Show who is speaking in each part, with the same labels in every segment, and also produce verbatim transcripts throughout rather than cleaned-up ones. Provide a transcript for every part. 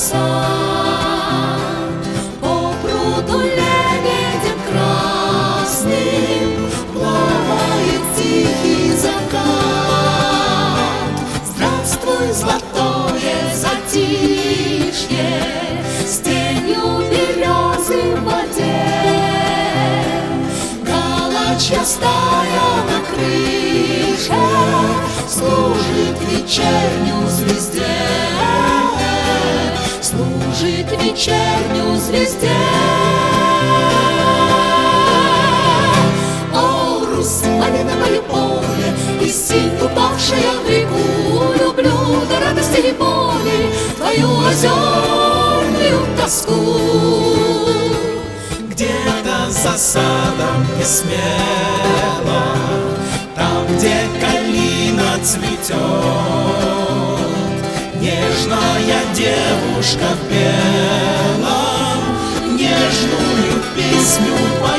Speaker 1: сад. По пруду лебедем красным плавает тихий закат. Здравствуй, золотое затишье, с тенью березы в воде. Галочья стая на крыше служит вечернюю звезде, служит вечернюю звезде. О, Русь, малиновое поле, и синь, упавшая в реку, люблю до радости и боли твою озерную тоску.
Speaker 2: Где-то за садом не смело, там, где калина цветет, нежная девушка в белом нежную песню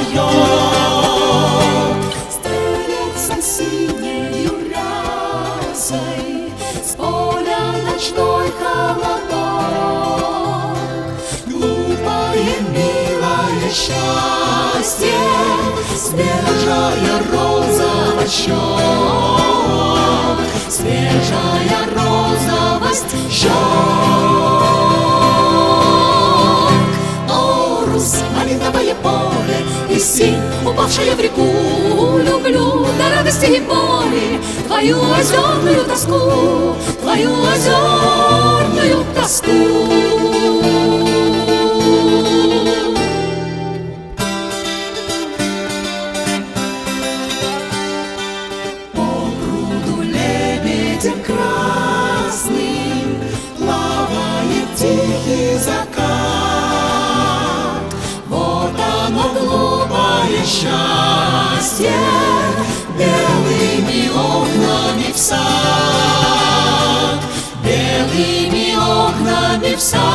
Speaker 2: поет.
Speaker 1: Стелется синею рясой с поля ночной холодок. Глупое, милое счастье, свежая роза щек, свежая розовость щек. О, Русь, малиновое поле, и синь, упавшая в реку, люблю до радости и боли твою озерную тоску, твою озерную тоску. Красным плавает тихий закат. Вот оно, глупое счастье, белыми окнами в сад, белыми окнами в сад.